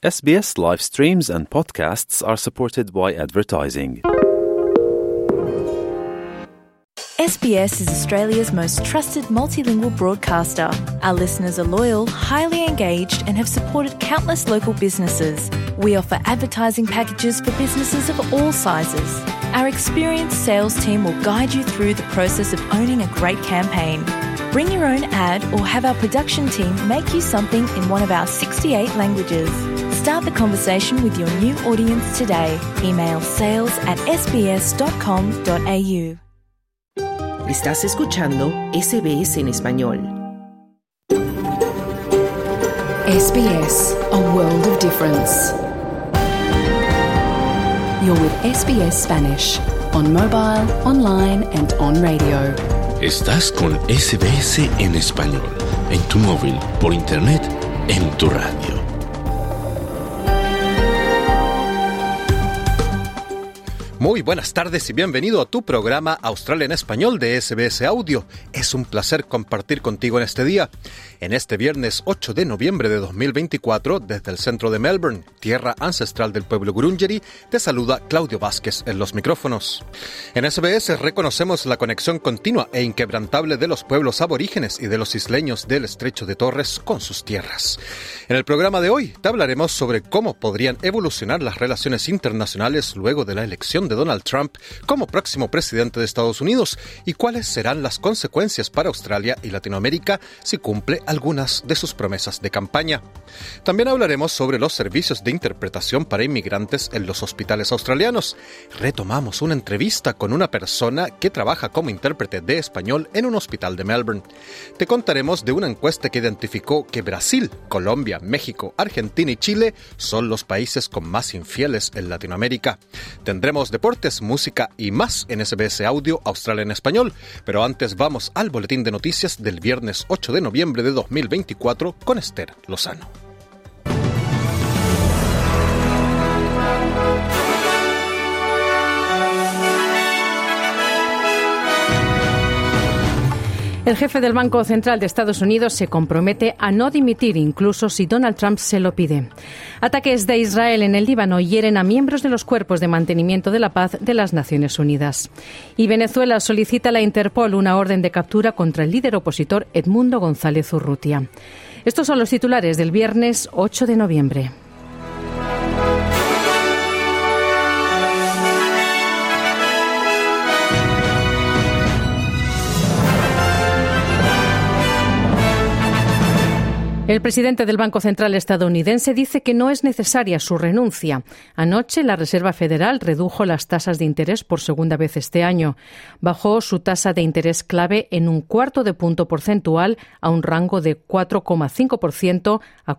SBS live streams and podcasts are supported by advertising. SBS is Australia's most trusted multilingual broadcaster. Our listeners are loyal, highly engaged, and have supported countless local businesses. We offer advertising packages for businesses of all sizes. Our experienced sales team will guide you through the process of owning a great campaign. Bring your own ad or have our production team make you something in one of our 68 languages. Start the conversation with your new audience today. Email sales@sbs.com.au. Estás escuchando SBS en español. SBS, a world of difference. You're with SBS Spanish, on mobile, online and on radio. Estás con SBS en español, en tu móvil, por internet, en tu radio. Muy buenas tardes y bienvenido a tu programa Australia en Español de SBS Audio. Es un placer compartir contigo en este día. En este viernes 8 de noviembre de 2024, desde el centro de Melbourne, tierra ancestral del pueblo Gurungeri, te saluda Claudio Vázquez en los micrófonos. En SBS reconocemos la conexión continua e inquebrantable de los pueblos aborígenes y de los isleños del Estrecho de Torres con sus tierras. En el programa de hoy te hablaremos sobre cómo podrían evolucionar las relaciones internacionales luego de la elección de Donald Trump como próximo presidente de Estados Unidos y cuáles serán las consecuencias para Australia y Latinoamérica si cumple algunas de sus promesas de campaña. También hablaremos sobre los servicios de interpretación para inmigrantes en los hospitales australianos. Retomamos una entrevista con una persona que trabaja como intérprete de español en un hospital de Melbourne. Te contaremos de una encuesta que identificó que Brasil, Colombia, México, Argentina y Chile son los países con más infieles en Latinoamérica. Tendremos deportes, música y más en SBS Audio Australia en Español. Pero antes vamos al boletín de noticias del viernes 8 de noviembre de 2024 con Esther Lozano. El jefe del Banco Central de Estados Unidos se compromete a no dimitir incluso si Donald Trump se lo pide. Ataques de Israel en el Líbano hieren a miembros de los cuerpos de mantenimiento de la paz de las Naciones Unidas. Y Venezuela solicita a la Interpol una orden de captura contra el líder opositor Edmundo González Urrutia. Estos son los titulares del viernes 8 de noviembre. El presidente del Banco Central estadounidense dice que no es necesaria su renuncia. Anoche, la Reserva Federal redujo las tasas de interés por segunda vez este año. Bajó su tasa de interés clave en 1/4 punto porcentual a un rango de 4,5% a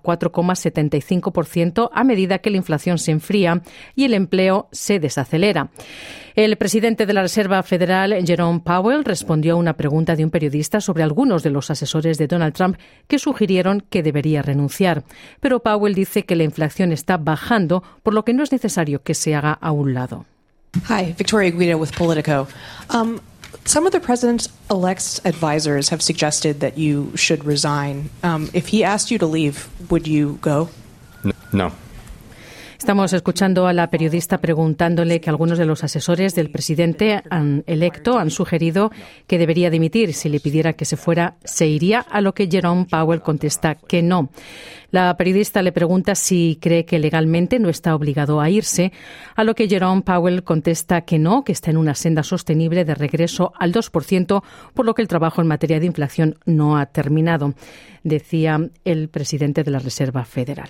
4,75% a medida que la inflación se enfría y el empleo se desacelera. El presidente de la Reserva Federal, Jerome Powell, respondió a una pregunta de un periodista sobre algunos de los asesores de Donald Trump que sugirieron que debería renunciar. Pero Powell dice que la inflación está bajando, por lo que no es necesario que se haga a un lado. Hi, Victoria Guida with Politico. Some of the president-elect's advisors have suggested that you should resign. If he asked you to leave, would you go? No. Estamos escuchando a la periodista preguntándole que algunos de los asesores del presidente electo han sugerido que debería dimitir. Si le pidiera que se fuera, se iría, a lo que Jerome Powell contesta que no. La periodista le pregunta si cree que legalmente no está obligado a irse, a lo que Jerome Powell contesta que no, que está en una senda sostenible de regreso al 2%, por lo que el trabajo en materia de inflación no ha terminado, decía el presidente de la Reserva Federal.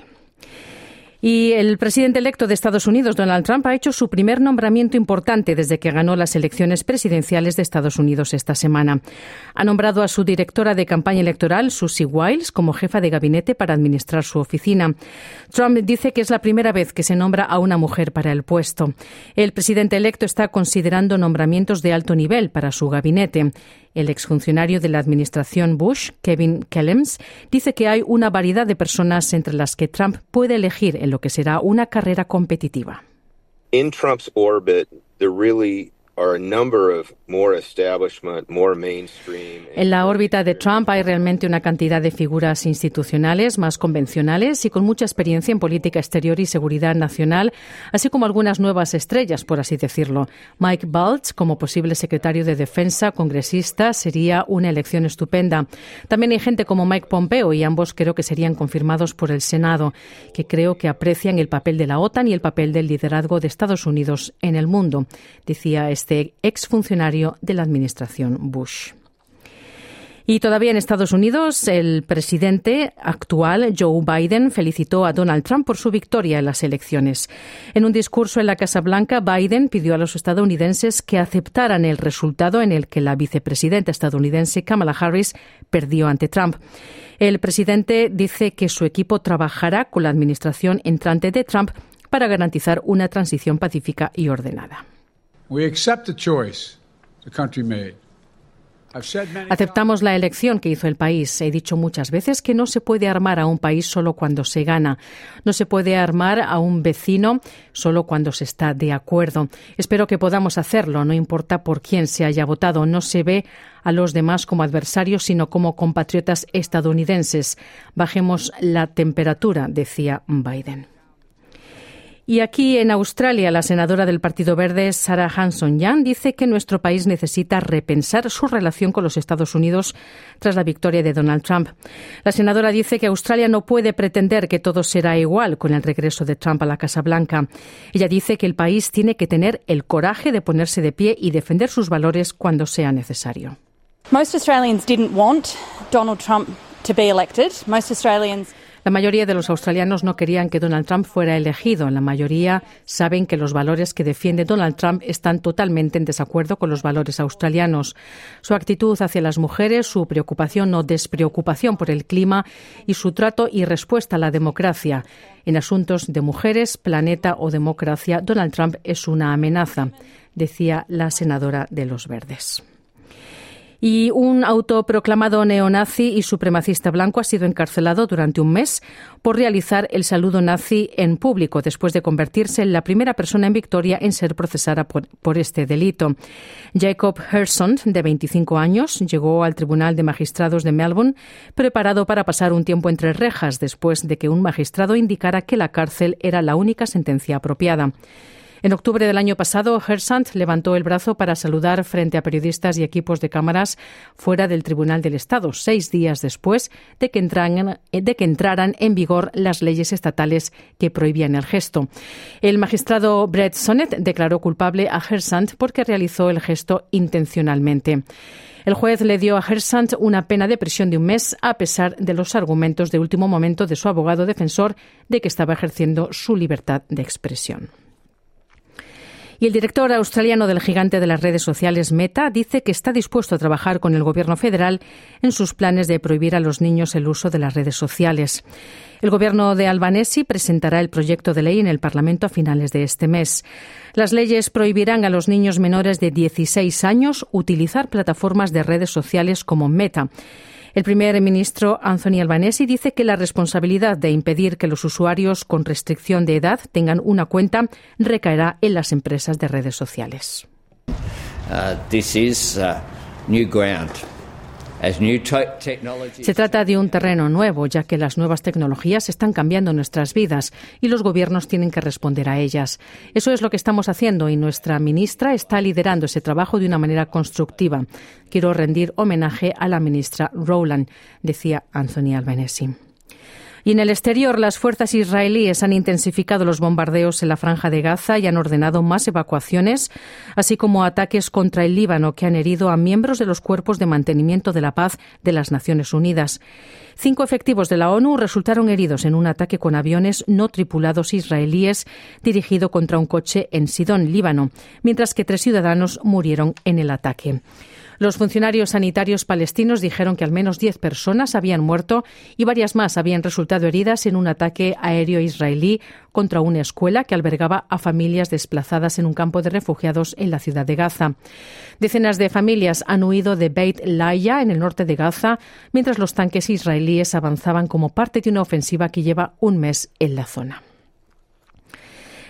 Y el presidente electo de Estados Unidos, Donald Trump, ha hecho su primer nombramiento importante desde que ganó las elecciones presidenciales de Estados Unidos esta semana. Ha nombrado a su directora de campaña electoral, Susie Wiles, como jefa de gabinete para administrar su oficina. Trump dice que es la primera vez que se nombra a una mujer para el puesto. El presidente electo está considerando nombramientos de alto nivel para su gabinete. El exfuncionario de la administración Bush, Kevin Kellams, dice que hay una variedad de personas entre las que Trump puede elegir en lo que será una carrera competitiva. In Trump's orbit, there really En la órbita de Trump hay realmente una cantidad de figuras institucionales más convencionales y con mucha experiencia en política exterior y seguridad nacional, así como algunas nuevas estrellas, por así decirlo. Mike Balch, como posible secretario de Defensa, congresista, sería una elección estupenda. También hay gente como Mike Pompeo, y ambos creo que serían confirmados por el Senado, que creo que aprecian el papel de la OTAN y el papel del liderazgo de Estados Unidos en el mundo, decía este exfuncionario de la administración Bush. Y todavía en Estados Unidos, el presidente actual, Joe Biden, felicitó a Donald Trump por su victoria en las elecciones. En un discurso en la Casa Blanca, Biden pidió a los estadounidenses que aceptaran el resultado en el que la vicepresidenta estadounidense Kamala Harris perdió ante Trump. El presidente dice que su equipo trabajará con la administración entrante de Trump para garantizar una transición pacífica y ordenada. Aceptamos la elección que hizo el país. He dicho muchas veces que no se puede armar a un país solo cuando se gana. No se puede armar a un vecino solo cuando se está de acuerdo. Espero que podamos hacerlo, no importa por quién se haya votado. No se ve a los demás como adversarios, sino como compatriotas estadounidenses. Bajemos la temperatura, decía Biden. Y aquí en Australia, la senadora del Partido Verde, Sarah Hanson-Young, dice que nuestro país necesita repensar su relación con los Estados Unidos tras la victoria de Donald Trump. La senadora dice que Australia no puede pretender que todo será igual con el regreso de Trump a la Casa Blanca. Ella dice que el país tiene que tener el coraje de ponerse de pie y defender sus valores cuando sea necesario. Most Australians didn't want Donald Trump to be elected. Most Australians... La mayoría de los australianos no querían que Donald Trump fuera elegido. La mayoría saben que los valores que defiende Donald Trump están totalmente en desacuerdo con los valores australianos. Su actitud hacia las mujeres, su preocupación o despreocupación por el clima y su trato y respuesta a la democracia. En asuntos de mujeres, planeta o democracia, Donald Trump es una amenaza, decía la senadora de los Verdes. Y un autoproclamado neonazi y supremacista blanco ha sido encarcelado durante un mes por realizar el saludo nazi en público, después de convertirse en la primera persona en Victoria en ser procesada por este delito. Jacob Hersond, de 25 años, llegó al Tribunal de Magistrados de Melbourne preparado para pasar un tiempo entre rejas, después de que un magistrado indicara que la cárcel era la única sentencia apropiada. En octubre del año pasado, Hersond levantó el brazo para saludar frente a periodistas y equipos de cámaras fuera del Tribunal del Estado, 6 días después de que entraran en vigor las leyes estatales que prohibían el gesto. El magistrado Brett Sonnet declaró culpable a Hersond porque realizó el gesto intencionalmente. El juez le dio a Hersond una pena de prisión de un mes, a pesar de los argumentos de último momento de su abogado defensor de que estaba ejerciendo su libertad de expresión. Y el director australiano del gigante de las redes sociales Meta dice que está dispuesto a trabajar con el gobierno federal en sus planes de prohibir a los niños el uso de las redes sociales. El gobierno de Albanese presentará el proyecto de ley en el Parlamento a finales de este mes. Las leyes prohibirán a los niños menores de 16 años utilizar plataformas de redes sociales como Meta. El primer ministro Anthony Albanese dice que la responsabilidad de impedir que los usuarios con restricción de edad tengan una cuenta recaerá en las empresas de redes sociales. This is new ground. Se trata de un terreno nuevo, ya que las nuevas tecnologías están cambiando nuestras vidas y los gobiernos tienen que responder a ellas. Eso es lo que estamos haciendo y nuestra ministra está liderando ese trabajo de una manera constructiva. Quiero rendir homenaje a la ministra Rowland, decía Anthony Albanese. Y en el exterior, las fuerzas israelíes han intensificado los bombardeos en la Franja de Gaza y han ordenado más evacuaciones, así como ataques contra el Líbano que han herido a miembros de los cuerpos de mantenimiento de la paz de las Naciones Unidas. 5 efectivos de la ONU resultaron heridos en un ataque con aviones no tripulados israelíes dirigido contra un coche en Sidón, Líbano, mientras que 3 ciudadanos murieron en el ataque. Los funcionarios sanitarios palestinos dijeron que al menos 10 personas habían muerto y varias más habían resultado heridas en un ataque aéreo israelí contra una escuela que albergaba a familias desplazadas en un campo de refugiados en la ciudad de Gaza. Decenas de familias han huido de Beit Lahiya, en el norte de Gaza, mientras los tanques israelíes avanzaban como parte de una ofensiva que lleva un mes en la zona.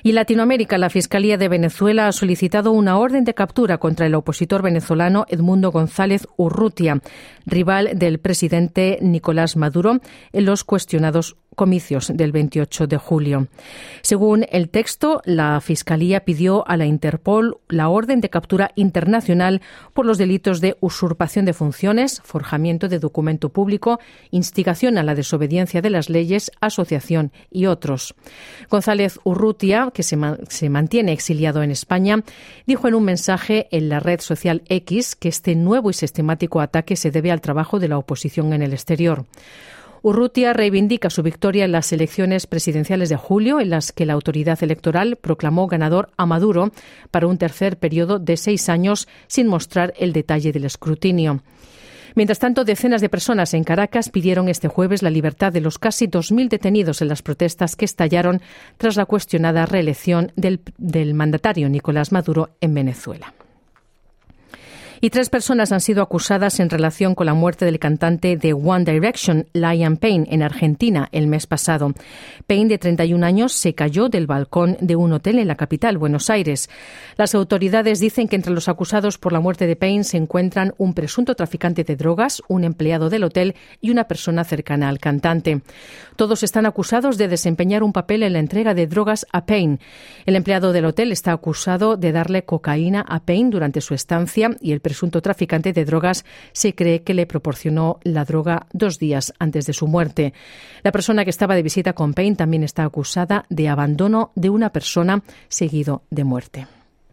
Y en Latinoamérica, la Fiscalía de Venezuela ha solicitado una orden de captura contra el opositor venezolano Edmundo González Urrutia, rival del presidente Nicolás Maduro en los cuestionados comicios del 28 de julio. Según el texto, la Fiscalía pidió a la Interpol la orden de captura internacional por los delitos de usurpación de funciones, forjamiento de documento público, instigación a la desobediencia de las leyes, asociación y otros. González Urrutia, que se mantiene exiliado en España, dijo en un mensaje en la red social X que este nuevo y sistemático ataque se debe al trabajo de la oposición en el exterior. Urrutia reivindica su victoria en las elecciones presidenciales de julio, en las que la autoridad electoral proclamó ganador a Maduro para un tercer periodo de 6 años sin mostrar el detalle del escrutinio. Mientras tanto, decenas de personas en Caracas pidieron este jueves la libertad de los casi 2.000 detenidos en las protestas que estallaron tras la cuestionada reelección del mandatario Nicolás Maduro en Venezuela. Y 3 personas han sido acusadas en relación con la muerte del cantante de One Direction, Liam Payne, en Argentina el mes pasado. Payne, de 31 años, se cayó del balcón de un hotel en la capital, Buenos Aires. Las autoridades dicen que entre los acusados por la muerte de Payne se encuentran un presunto traficante de drogas, un empleado del hotel y una persona cercana al cantante. Todos están acusados de desempeñar un papel en la entrega de drogas a Payne. El empleado del hotel está acusado de darle cocaína a Payne durante su estancia y el presunto traficante de drogas se cree que le proporcionó la droga 2 días antes de su muerte. La persona que estaba de visita con Payne también está acusada de abandono de una persona seguido de muerte.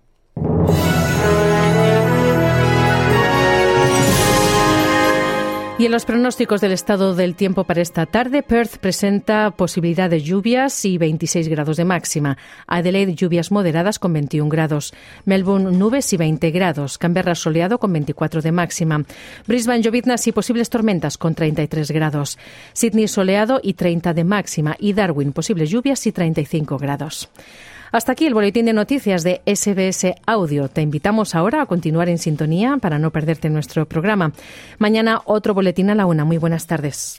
Y en los pronósticos del estado del tiempo para esta tarde, Perth presenta posibilidad de lluvias y 26 grados de máxima. Adelaide, lluvias moderadas con 21 grados. Melbourne, nubes y 20 grados. Canberra, soleado con 24 de máxima. Brisbane, lloviznas y posibles tormentas con 33 grados. Sydney, soleado y 30 de máxima. Y Darwin, posibles lluvias y 35 grados. Hasta aquí el boletín de noticias de SBS Audio. Te invitamos ahora a continuar en sintonía para no perderte nuestro programa. Mañana otro boletín a la 1. Muy buenas tardes.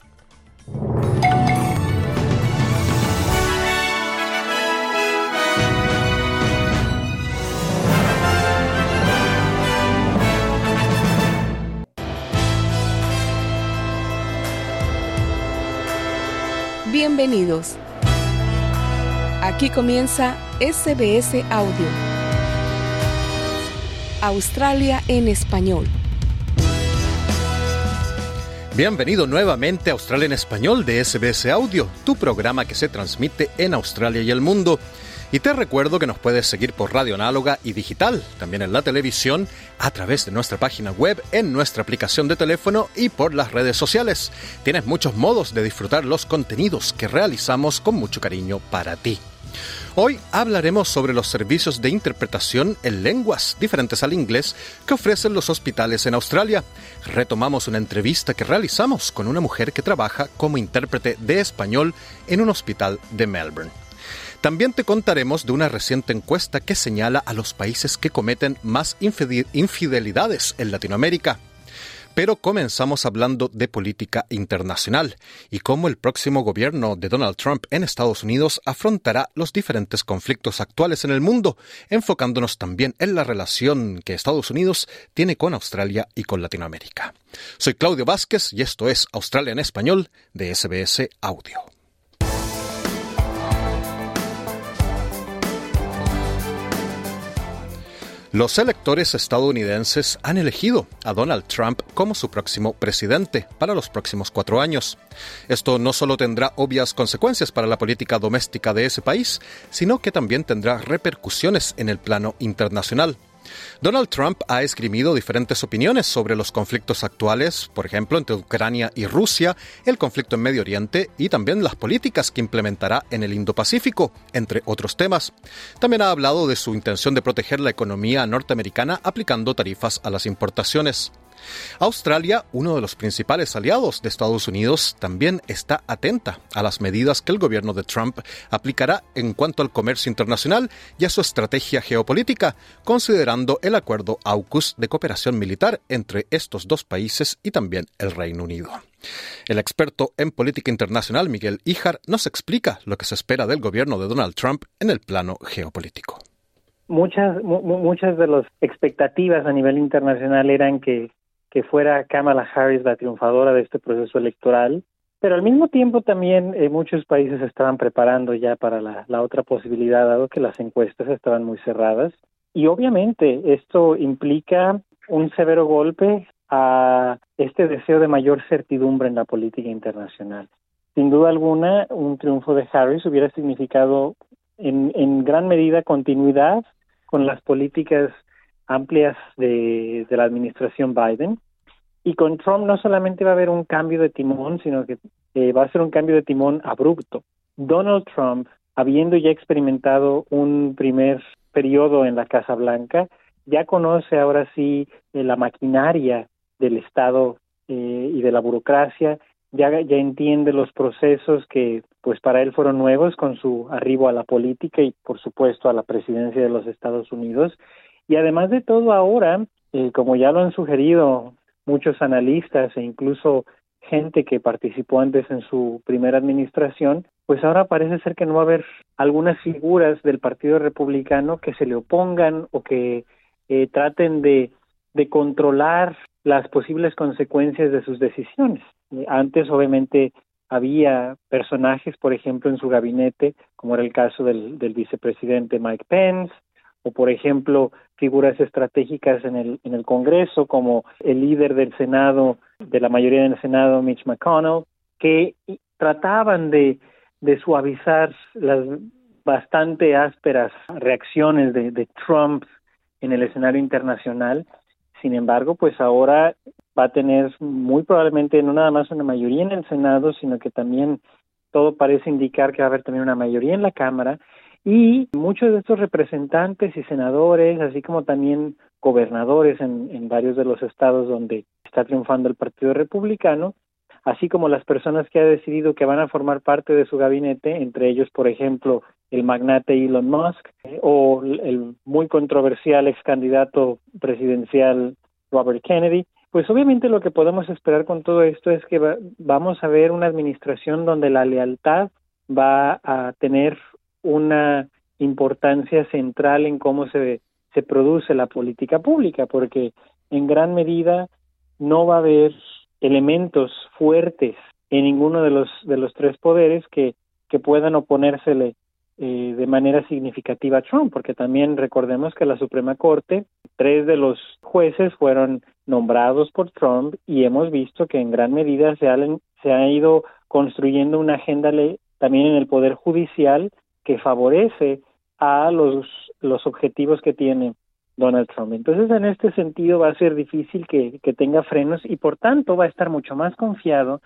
Bienvenidos. Aquí comienza SBS Audio. Australia en español. Bienvenido nuevamente a Australia en español de SBS Audio, tu programa que se transmite en Australia y el mundo. Y te recuerdo que nos puedes seguir por radio análoga y digital, también en la televisión, a través de nuestra página web, en nuestra aplicación de teléfono y por las redes sociales. Tienes muchos modos de disfrutar los contenidos que realizamos con mucho cariño para ti. Hoy hablaremos sobre los servicios de interpretación en lenguas diferentes al inglés que ofrecen los hospitales en Australia. Retomamos una entrevista que realizamos con una mujer que trabaja como intérprete de español en un hospital de Melbourne. También te contaremos de una reciente encuesta que señala a los países que cometen más infidelidades en Latinoamérica. Pero comenzamos hablando de política internacional y cómo el próximo gobierno de Donald Trump en Estados Unidos afrontará los diferentes conflictos actuales en el mundo, enfocándonos también en la relación que Estados Unidos tiene con Australia y con Latinoamérica. Soy Claudio Vázquez y esto es Australia en Español de SBS Audio. Los electores estadounidenses han elegido a Donald Trump como su próximo presidente para los próximos 4 años. Esto no solo tendrá obvias consecuencias para la política doméstica de ese país, sino que también tendrá repercusiones en el plano internacional. Donald Trump ha esgrimido diferentes opiniones sobre los conflictos actuales, por ejemplo, entre Ucrania y Rusia, el conflicto en Medio Oriente y también las políticas que implementará en el Indo-Pacífico, entre otros temas. También ha hablado de su intención de proteger la economía norteamericana aplicando tarifas a las importaciones. Australia, uno de los principales aliados de Estados Unidos, también está atenta a las medidas que el gobierno de Trump aplicará en cuanto al comercio internacional y a su estrategia geopolítica, considerando el acuerdo AUKUS de cooperación militar entre estos dos países y también el Reino Unido. El experto en política internacional, Miguel Híjar, nos explica lo que se espera del gobierno de Donald Trump en el plano geopolítico. Muchas de las expectativas a nivel internacional eran que fuera Kamala Harris la triunfadora de este proceso electoral, pero al mismo tiempo también muchos países se estaban preparando ya para la otra posibilidad, dado que las encuestas estaban muy cerradas. Y obviamente esto implica un severo golpe a este deseo de mayor certidumbre en la política internacional. Sin duda alguna, un triunfo de Harris hubiera significado en gran medida continuidad con las políticas amplias de la administración Biden, y con Trump no solamente va a haber un cambio de timón, sino que va a ser un cambio de timón abrupto. Donald Trump, habiendo ya experimentado un primer periodo en la Casa Blanca, ya conoce ahora sí la maquinaria del Estado y de la burocracia, ya entiende los procesos que pues para él fueron nuevos con su arribo a la política y por supuesto a la presidencia de los Estados Unidos. Y además de todo ahora, como ya lo han sugerido muchos analistas e incluso gente que participó antes en su primera administración, pues ahora parece ser que no va a haber algunas figuras del Partido Republicano que se le opongan o que traten de controlar las posibles consecuencias de sus decisiones. Antes, obviamente, había personajes, por ejemplo, en su gabinete, como era el caso del vicepresidente Mike Pence, o por ejemplo, figuras estratégicas en el Congreso, como el líder del Senado, de la mayoría del Senado, Mitch McConnell, que trataban de suavizar las bastante ásperas reacciones de Trump en el escenario internacional. Sin embargo, pues ahora va a tener muy probablemente no nada más una mayoría en el Senado, sino que también todo parece indicar que va a haber también una mayoría en la Cámara. Y muchos de estos representantes y senadores, así como también gobernadores en varios de los estados donde está triunfando el Partido Republicano, así como las personas que ha decidido que van a formar parte de su gabinete, entre ellos, por ejemplo, el magnate Elon Musk o el muy controversial ex candidato presidencial Robert Kennedy. Pues obviamente lo que podemos esperar con todo esto es que vamos a ver una administración donde la lealtad va a tener una importancia central en cómo se produce la política pública, porque en gran medida no va a haber elementos fuertes en ninguno de los tres poderes que puedan oponérsele de manera significativa a Trump, porque también recordemos que la Suprema Corte, 3 de los jueces fueron nombrados por Trump y hemos visto que en gran medida se ha ido construyendo una agenda también en el Poder Judicial que favorece a los objetivos que tiene Donald Trump. Entonces, en este sentido va a ser difícil que tenga frenos y por tanto va a estar mucho más confiado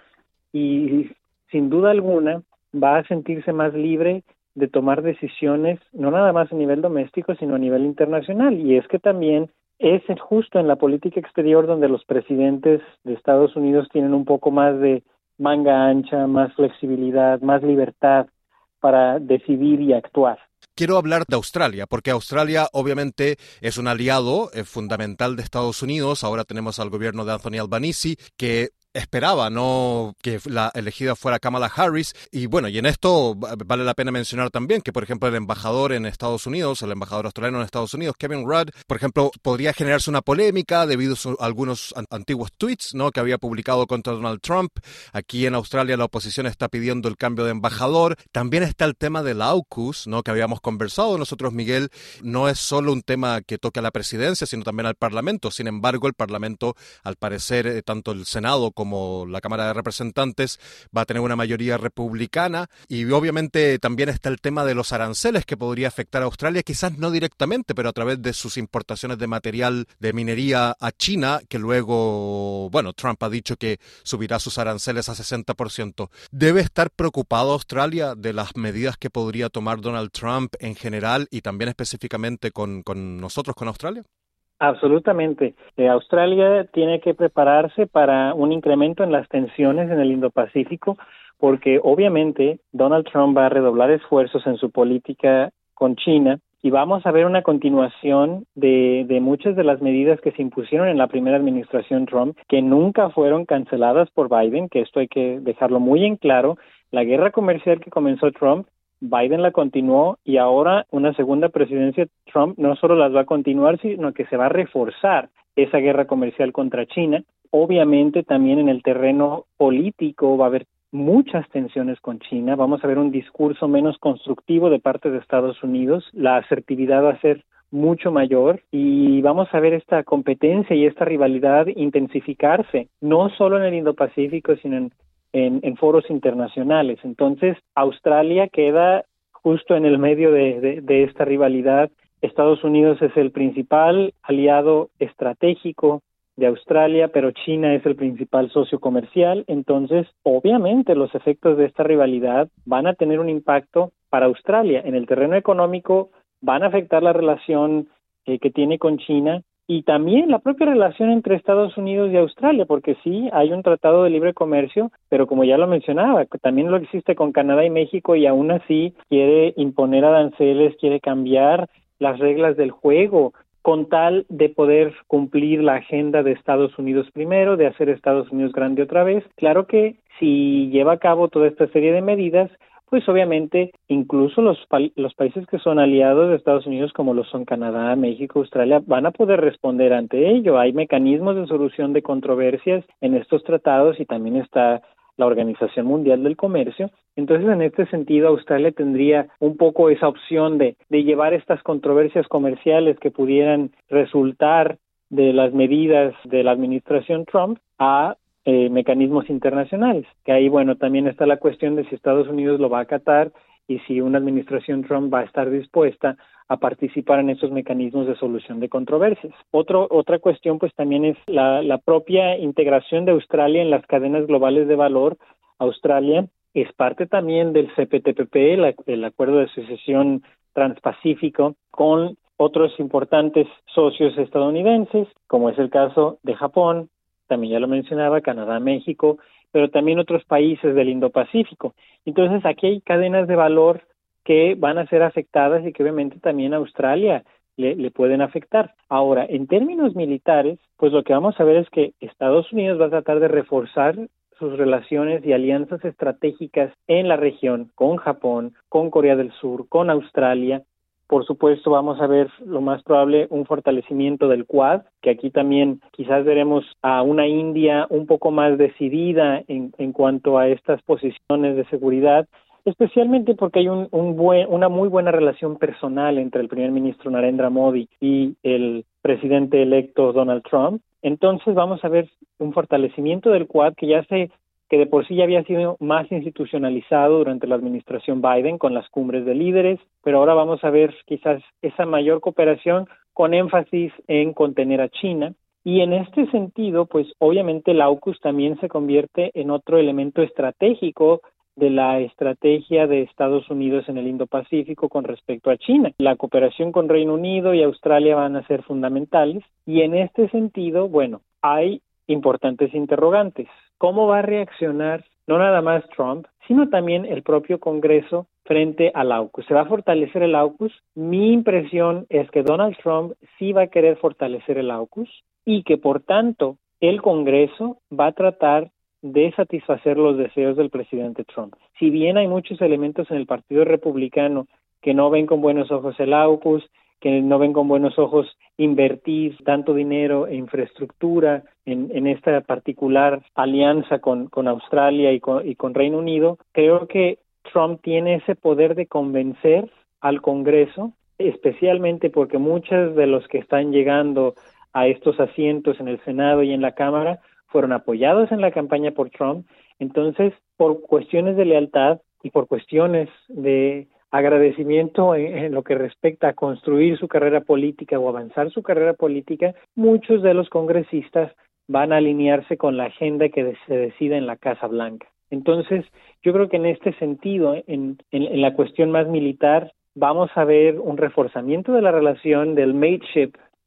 y sin duda alguna va a sentirse más libre de tomar decisiones, no nada más a nivel doméstico, sino a nivel internacional. Y es que también es justo en la política exterior donde los presidentes de Estados Unidos tienen un poco más de manga ancha, más flexibilidad, más libertad para decidir y actuar. Quiero hablar de Australia, porque Australia obviamente es un aliado fundamental de Estados Unidos. Ahora tenemos al gobierno de Anthony Albanese, que esperaba no que la elegida fuera Kamala Harris, y bueno, y en esto vale la pena mencionar también que, por ejemplo, el embajador en Estados Unidos, el embajador australiano en Estados Unidos, Kevin Rudd, por ejemplo, podría generarse una polémica debido a algunos antiguos tweets, ¿no?, que había publicado contra Donald Trump. Aquí en Australia la oposición está pidiendo el cambio de embajador. También está el tema del AUKUS, ¿no?, que habíamos conversado nosotros, Miguel. No es solo un tema que toque a la presidencia, sino también al Parlamento. Sin embargo, el Parlamento, al parecer, tanto el Senado como la Cámara de Representantes va a tener una mayoría republicana, y obviamente también está el tema de los aranceles que podría afectar a Australia, quizás no directamente, pero a través de sus importaciones de material de minería a China, que luego, bueno, Trump ha dicho que subirá sus aranceles a 60%. ¿Debe estar preocupado Australia de las medidas que podría tomar Donald Trump en general y también específicamente con nosotros, con Australia? Absolutamente. Australia tiene que prepararse para un incremento en las tensiones en el Indo-Pacífico, porque obviamente Donald Trump va a redoblar esfuerzos en su política con China y vamos a ver una continuación de muchas de las medidas que se impusieron en la primera administración Trump, que nunca fueron canceladas por Biden, que esto hay que dejarlo muy en claro. La guerra comercial que comenzó Trump, Biden la continuó y ahora una segunda presidencia Trump no solo las va a continuar, sino que se va a reforzar esa guerra comercial contra China. Obviamente también en el terreno político va a haber muchas tensiones con China, vamos a ver un discurso menos constructivo de parte de Estados Unidos, la asertividad va a ser mucho mayor y vamos a ver esta competencia y esta rivalidad intensificarse, no solo en el Indo-Pacífico, sino en foros internacionales. Entonces, Australia queda justo en el medio de esta rivalidad. Estados Unidos es el principal aliado estratégico de Australia, pero China es el principal socio comercial. Entonces, obviamente, los efectos de esta rivalidad van a tener un impacto para Australia. En el terreno económico, van a afectar la relación que tiene con China, y también la propia relación entre Estados Unidos y Australia, porque sí, hay un tratado de libre comercio, pero como ya lo mencionaba, también lo existe con Canadá y México, y aún así quiere imponer aranceles, quiere cambiar las reglas del juego, con tal de poder cumplir la agenda de Estados Unidos primero, de hacer Estados Unidos grande otra vez. Claro que si lleva a cabo toda esta serie de medidas, pues obviamente incluso los países que son aliados de Estados Unidos, como lo son Canadá, México, Australia, van a poder responder ante ello. Hay mecanismos de solución de controversias en estos tratados y también está la Organización Mundial del Comercio. Entonces, en este sentido, Australia tendría un poco esa opción de llevar estas controversias comerciales que pudieran resultar de las medidas de la administración Trump a mecanismos internacionales, que ahí, bueno, también está la cuestión de si Estados Unidos lo va a acatar y si una administración Trump va a estar dispuesta a participar en esos mecanismos de solución de controversias. Otra cuestión, pues, también es la propia integración de Australia en las cadenas globales de valor. Australia es parte también del CPTPP, el Acuerdo de Asociación Transpacífico, con otros importantes socios estadounidenses, como es el caso de Japón, también ya lo mencionaba, Canadá, México, pero también otros países del Indo-Pacífico. Entonces, aquí hay cadenas de valor que van a ser afectadas y que obviamente también a Australia le pueden afectar. Ahora, en términos militares, pues lo que vamos a ver es que Estados Unidos va a tratar de reforzar sus relaciones y alianzas estratégicas en la región, con Japón, con Corea del Sur, con Australia. Por supuesto, vamos a ver lo más probable un fortalecimiento del Quad, que aquí también quizás veremos a una India un poco más decidida en cuanto a estas posiciones de seguridad, especialmente porque hay una muy buena relación personal entre el primer ministro Narendra Modi y el presidente electo Donald Trump. Entonces vamos a ver un fortalecimiento del Quad que de por sí ya había sido más institucionalizado durante la administración Biden con las cumbres de líderes, pero ahora vamos a ver quizás esa mayor cooperación con énfasis en contener a China. Y en este sentido, pues obviamente la AUKUS también se convierte en otro elemento estratégico de la estrategia de Estados Unidos en el Indo-Pacífico con respecto a China. La cooperación con Reino Unido y Australia van a ser fundamentales, y en este sentido, bueno, hay importantes interrogantes. ¿Cómo va a reaccionar no nada más Trump, sino también el propio Congreso frente al AUKUS? ¿Se va a fortalecer el AUKUS? Mi impresión es que Donald Trump sí va a querer fortalecer el AUKUS y que, por tanto, el Congreso va a tratar de satisfacer los deseos del presidente Trump. Si bien hay muchos elementos en el Partido Republicano que no ven con buenos ojos el AUKUS, que no ven con buenos ojos invertir tanto dinero e infraestructura en esta particular alianza con Australia y con Reino Unido, creo que Trump tiene ese poder de convencer al Congreso, especialmente porque muchos de los que están llegando a estos asientos en el Senado y en la Cámara fueron apoyados en la campaña por Trump. Entonces, por cuestiones de lealtad y por cuestiones de agradecimiento en lo que respecta a construir su carrera política o avanzar su carrera política, muchos de los congresistas van a alinearse con la agenda que se decida en la Casa Blanca. Entonces, yo creo que en este sentido, en la cuestión más militar, vamos a ver un reforzamiento de la relación del mateship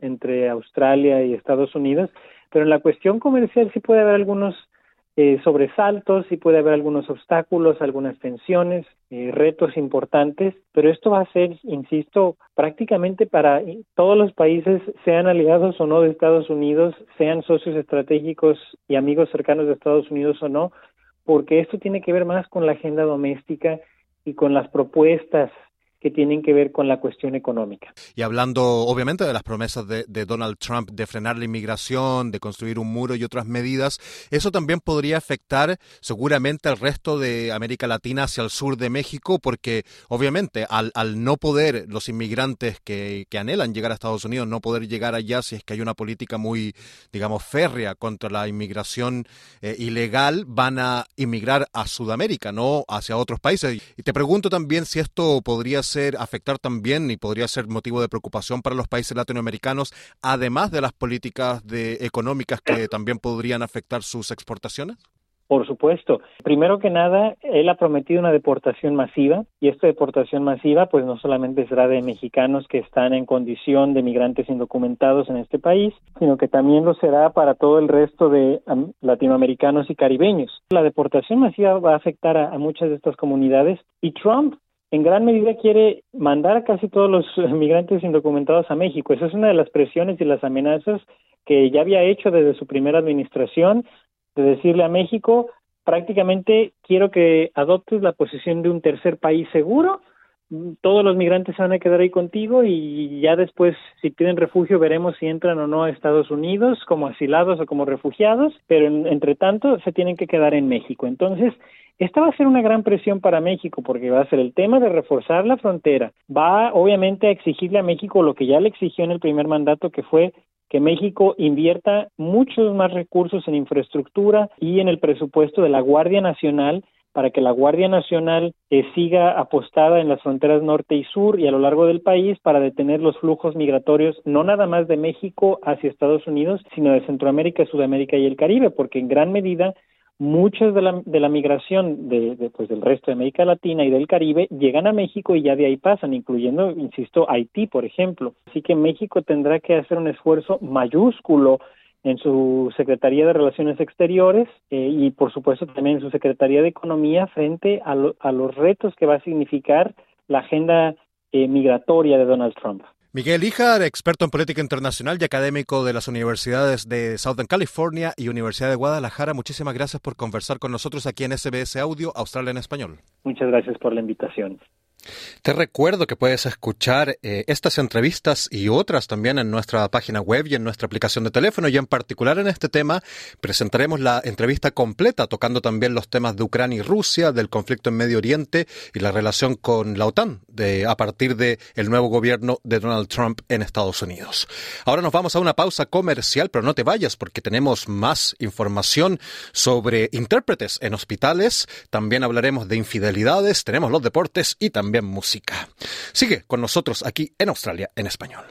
entre Australia y Estados Unidos, pero en la cuestión comercial sí puede haber algunos sobresaltos, sí puede haber algunos obstáculos, algunas tensiones, retos importantes, pero esto va a ser, insisto, prácticamente para todos los países, sean aliados o no de Estados Unidos, sean socios estratégicos y amigos cercanos de Estados Unidos o no, porque esto tiene que ver más con la agenda doméstica y con las propuestas que tienen que ver con la cuestión económica. Y hablando, obviamente, de las promesas de Donald Trump de frenar la inmigración, de construir un muro y otras medidas, eso también podría afectar seguramente al resto de América Latina hacia el sur de México, porque obviamente al no poder los inmigrantes que anhelan llegar a Estados Unidos, no poder llegar allá si es que hay una política muy, digamos, férrea contra la inmigración ilegal, van a inmigrar a Sudamérica, no hacia otros países. Y te pregunto también si esto podría afectar también y podría ser motivo de preocupación para los países latinoamericanos, además de las políticas económicas que también podrían afectar sus exportaciones. Por supuesto. Primero que nada, él ha prometido una deportación masiva, y esta deportación masiva pues no solamente será de mexicanos que están en condición de migrantes indocumentados en este país, sino que también lo será para todo el resto de latinoamericanos y caribeños. La deportación masiva va a afectar a muchas de estas comunidades, y Trump en gran medida quiere mandar a casi todos los migrantes indocumentados a México. Esa es una de las presiones y las amenazas que ya había hecho desde su primera administración, de decirle a México, prácticamente quiero que adoptes la posición de un tercer país seguro, todos los migrantes se van a quedar ahí contigo y ya después, si piden refugio, veremos si entran o no a Estados Unidos como asilados o como refugiados, pero entre tanto se tienen que quedar en México. Entonces, esta va a ser una gran presión para México porque va a ser el tema de reforzar la frontera. Va obviamente a exigirle a México lo que ya le exigió en el primer mandato, que fue que México invierta muchos más recursos en infraestructura y en el presupuesto de la Guardia Nacional, para que la Guardia Nacional siga apostada en las fronteras norte y sur y a lo largo del país para detener los flujos migratorios, no nada más de México hacia Estados Unidos, sino de Centroamérica, Sudamérica y el Caribe, porque en gran medida muchos de la migración del resto de América Latina y del Caribe llegan a México y ya de ahí pasan, incluyendo, insisto, Haití, por ejemplo. Así que México tendrá que hacer un esfuerzo mayúsculo en su Secretaría de Relaciones Exteriores y, por supuesto, también en su Secretaría de Economía frente a los retos que va a significar la agenda migratoria de Donald Trump. Miguel Híjar, experto en política internacional y académico de las universidades de Southern California y Universidad de Guadalajara, muchísimas gracias por conversar con nosotros aquí en SBS Audio, Australia en Español. Muchas gracias por la invitación. Te recuerdo que puedes escuchar estas entrevistas y otras también en nuestra página web y en nuestra aplicación de teléfono, y en particular en este tema presentaremos la entrevista completa tocando también los temas de Ucrania y Rusia, del conflicto en Medio Oriente y la relación con la OTAN a partir del nuevo gobierno de Donald Trump en Estados Unidos. Ahora nos vamos a una pausa comercial, pero no te vayas porque tenemos más información sobre intérpretes en hospitales, también hablaremos de infidelidades, tenemos los deportes y también música. Sigue con nosotros aquí en Australia en Español.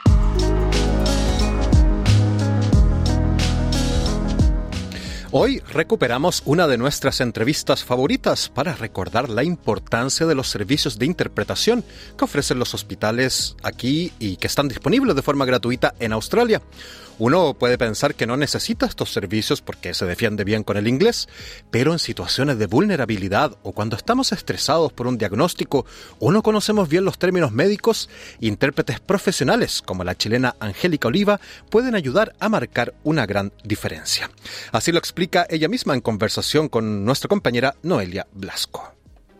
Hoy recuperamos una de nuestras entrevistas favoritas para recordar la importancia de los servicios de interpretación que ofrecen los hospitales aquí y que están disponibles de forma gratuita en Australia. Uno puede pensar que no necesita estos servicios porque se defiende bien con el inglés, pero en situaciones de vulnerabilidad o cuando estamos estresados por un diagnóstico o no conocemos bien los términos médicos, intérpretes profesionales como la chilena Angélica Oliva pueden ayudar a marcar una gran diferencia. Así lo explica ella misma en conversación con nuestra compañera Noelia Blasco.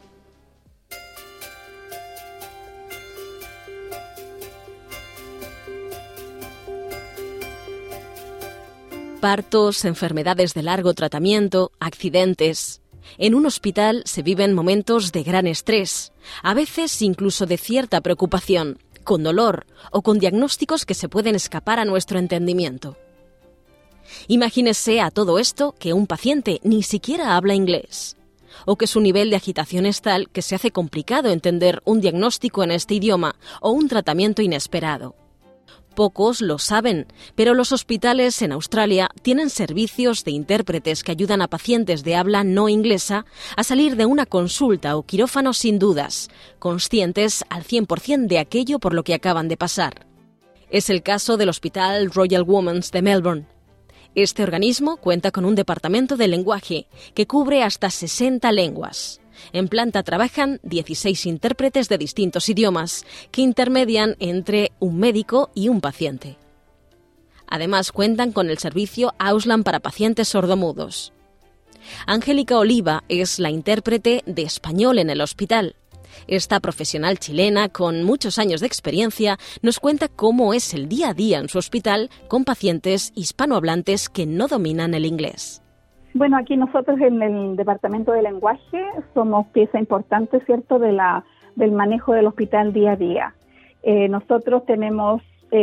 Partos, enfermedades de largo tratamiento, accidentes. En un hospital se viven momentos de gran estrés, a veces incluso de cierta preocupación, con dolor o con diagnósticos que se pueden escapar a nuestro entendimiento. Imagínese a todo esto que un paciente ni siquiera habla inglés, o que su nivel de agitación es tal que se hace complicado entender un diagnóstico en este idioma o un tratamiento inesperado. Pocos lo saben, pero los hospitales en Australia tienen servicios de intérpretes que ayudan a pacientes de habla no inglesa a salir de una consulta o quirófano sin dudas, conscientes al 100% de aquello por lo que acaban de pasar. Es el caso del Hospital Royal Women's de Melbourne. Este organismo cuenta con un departamento de lenguaje que cubre hasta 60 lenguas. En planta trabajan 16 intérpretes de distintos idiomas que intermedian entre un médico y un paciente. Además, cuentan con el servicio Auslan para pacientes sordomudos. Angélica Oliva es la intérprete de español en el hospital. Esta profesional chilena, con muchos años de experiencia, nos cuenta cómo es el día a día en su hospital con pacientes hispanohablantes que no dominan el inglés. Bueno, aquí nosotros en el departamento de lenguaje somos pieza importante, ¿cierto?, del manejo del hospital día a día. Nosotros tenemos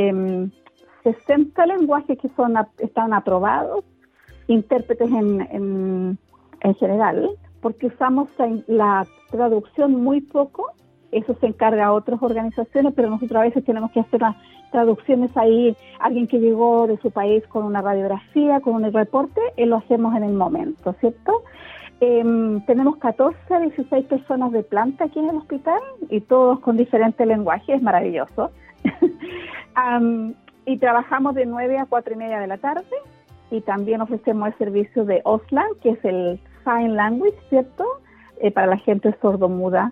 60 lenguajes que están aprobados, intérpretes en general, porque usamos la traducción muy poco. Eso se encarga a otras organizaciones, pero nosotros a veces tenemos que hacer las traducciones ahí. Alguien que llegó de su país con una radiografía, con un reporte, lo hacemos en el momento, ¿cierto? Tenemos 14 a 16 personas de planta aquí en el hospital y todos con diferentes lenguajes, es maravilloso. Y trabajamos de 9 a 4 y media de la tarde y también ofrecemos el servicio de Auslan, que es el Sign Language, ¿cierto? Para la gente sordomuda.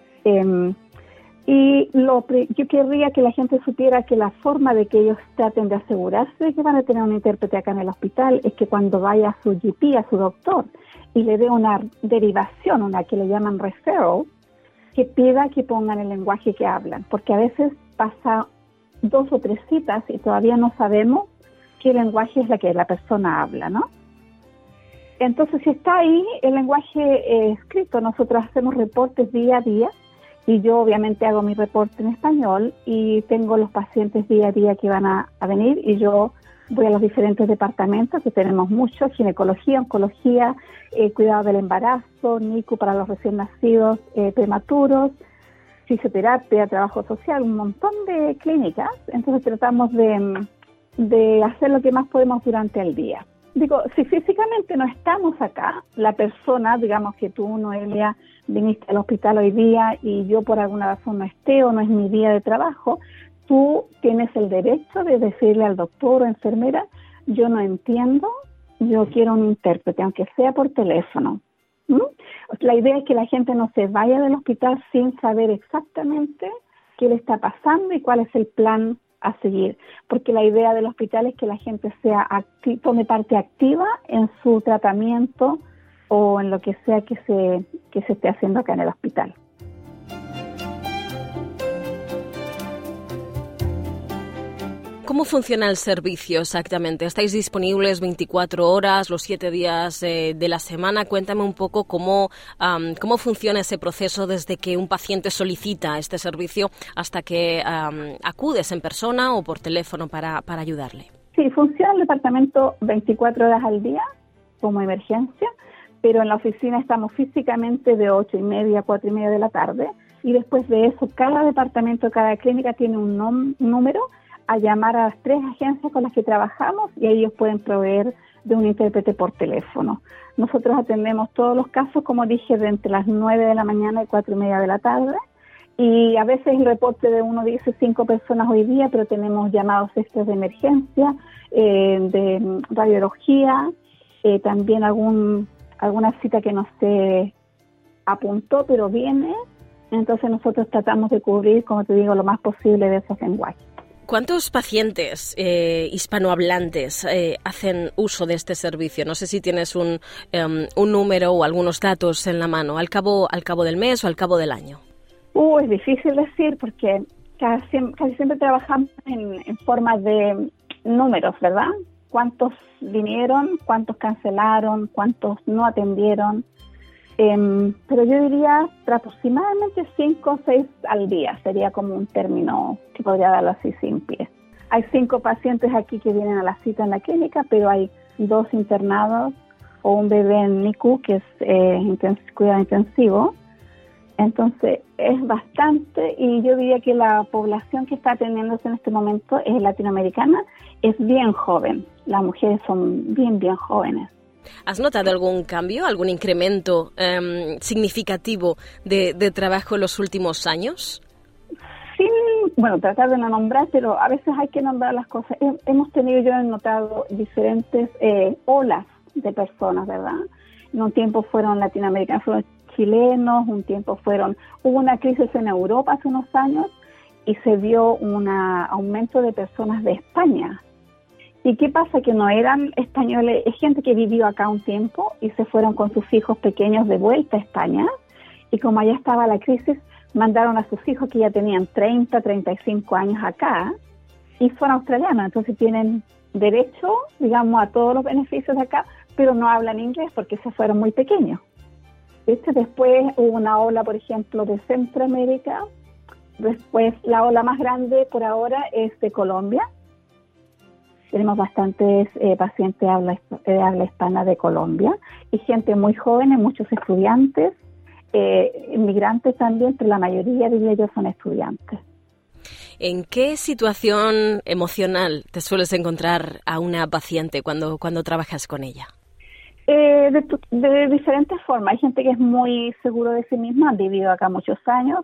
Y yo querría que la gente supiera que la forma de que ellos traten de asegurarse de que van a tener un intérprete acá en el hospital es que cuando vaya a su GP, a su doctor, y le dé una derivación, una que le llaman referral, que pida que pongan el lenguaje que hablan, porque a veces pasa 2 o 3 citas y todavía no sabemos qué lenguaje es la que la persona habla, ¿no? Entonces, si está ahí el lenguaje escrito, nosotros hacemos reportes día a día y yo obviamente hago mi reporte en español y tengo los pacientes día a día que van a venir y yo voy a los diferentes departamentos, que tenemos muchos: ginecología, oncología, cuidado del embarazo, NICU para los recién nacidos prematuros, fisioterapia, trabajo social, un montón de clínicas. Entonces tratamos de hacer lo que más podemos durante el día. Digo, si físicamente no estamos acá, la persona, digamos que tú, Noelia, viniste al hospital hoy día y yo por alguna razón no esté o no es mi día de trabajo, tú tienes el derecho de decirle al doctor o enfermera: yo no entiendo, yo quiero un intérprete, aunque sea por teléfono. La idea es que la gente no se vaya del hospital sin saber exactamente qué le está pasando y cuál es el plan a seguir, porque la idea del hospital es que la gente tome parte activa en su tratamiento o en lo que sea que se esté haciendo acá en el hospital. ¿Cómo funciona el servicio exactamente? ¿Estáis disponibles 24 horas, los 7 días de la semana? Cuéntame un poco cómo funciona ese proceso desde que un paciente solicita este servicio hasta que acudes en persona o por teléfono para ayudarle. Sí, funciona el departamento 24 horas al día como emergencia, pero en la oficina estamos físicamente de 8 y media a 4 y media de la tarde y después de eso cada departamento, cada clínica tiene un número a llamar a las 3 agencias con las que trabajamos y ellos pueden proveer de un intérprete por teléfono. Nosotros atendemos todos los casos, como dije, de entre las 9 de la mañana y 4 y media de la tarde, y a veces el reporte de uno dice 5 personas hoy día, pero tenemos llamados extras de emergencia, de radiología, también alguna cita que no se apuntó pero viene. Entonces nosotros tratamos de cubrir, como te digo, lo más posible de esos lenguajes. ¿Cuántos pacientes hispanohablantes hacen uso de este servicio? No sé si tienes un número o algunos datos en la mano, al cabo del mes o al cabo del año. Es difícil decir porque casi siempre trabajamos en forma de números, ¿verdad? ¿Cuántos vinieron? ¿Cuántos cancelaron? ¿Cuántos no atendieron? Pero yo diría aproximadamente 5 o 6 al día, sería como un término que podría darlo así sin pie. Hay 5 pacientes aquí que vienen a la cita en la clínica, pero hay 2 internados o un bebé en NICU, que es cuidado intensivo. Entonces es bastante, y yo diría que la población que está atendiéndose en este momento es latinoamericana, es bien joven. Las mujeres son bien jóvenes. ¿Has notado algún cambio, algún incremento significativo de trabajo en los últimos años? bueno, tratar de no nombrar, pero a veces hay que nombrar las cosas. Yo he notado diferentes olas de personas, ¿verdad? En un tiempo fueron latinoamericanos, fueron chilenos, hubo una crisis en Europa hace unos años y se vio un aumento de personas de España. ¿Y qué pasa? Que no eran españoles, es gente que vivió acá un tiempo y se fueron con sus hijos pequeños de vuelta a España, y como allá estaba la crisis, mandaron a sus hijos que ya tenían 30, 35 años acá y son australianos, entonces tienen derecho, digamos, a todos los beneficios de acá, pero no hablan inglés porque se fueron muy pequeños. Después hubo una ola, por ejemplo, de Centroamérica. Después la ola más grande por ahora es de Colombia. Tenemos bastantes pacientes de habla hispana de Colombia y gente muy joven, muchos estudiantes, inmigrantes también, pero la mayoría de ellos son estudiantes. ¿En qué situación emocional te sueles encontrar a una paciente cuando trabajas con ella? De diferentes formas. Hay gente que es muy seguro de sí misma, han vivido acá muchos años.